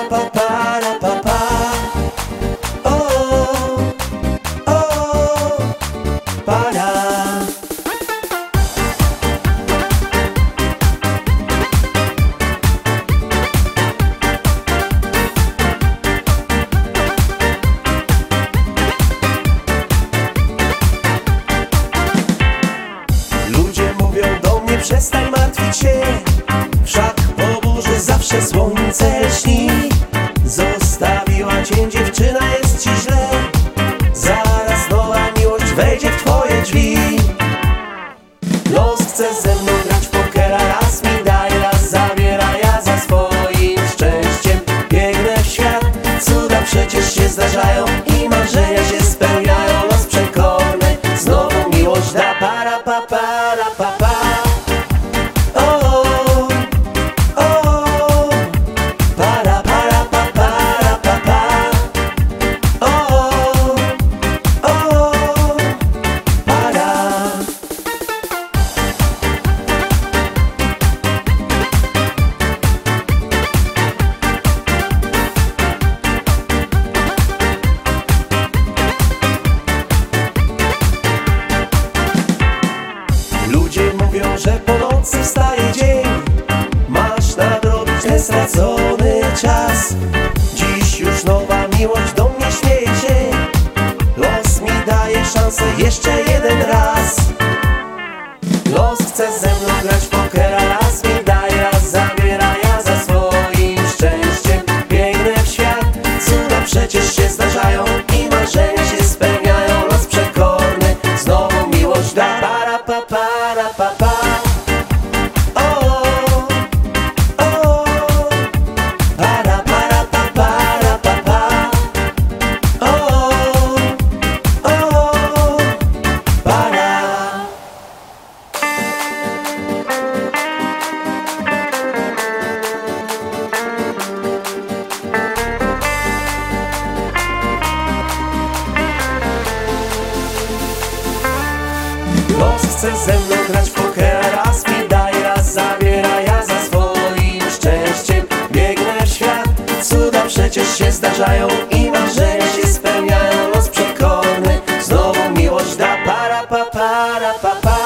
pa para pa pa. O, o, para. Ludzie mówią do mnie: przestań martwić się, wszak po burzy zawsze słońce lśni. Zostawiła cię dziewczyna, jest ci źle, zaraz nowa miłość wejdzie w twoje drzwi. Los chce ze mną grać w pokera, raz mi daj, raz zabiera. Ja za swoim szczęściem biegnę w świat. Cuda przecież się zdarzają i marzenia się spełniają. Los przekorny znowu miłość da. Para pa para pa pa. O, o, para para pa para pa pa. O, o, para. Ludzie mówią, że po nocy wstaje dzień, masz nadrobić ten stracony czas. Dziś już nowa miłość do mnie śmieje się. Los mi daje szansę jeszcze jeden raz. Los chce ze mną grać w pokera, raz mi daje, raz zabiera. Ja za swoim szczęściem biegnę w świat. Cuda przecież się zdarzają i marzenia się spełniają. Los przekorny znowu miłość da. Para pa para pa pa. O, o, para para pa para pa pa. O, o, para. Los chce ze mną grać w pokera, raz mi daje, raz zabiera. Ja za swoim szczęściem biegnę w świat. Cuda przecież się zdarzają i marzenia się spełniają. Los przekorny znowu miłość da. Para pa para pa pa.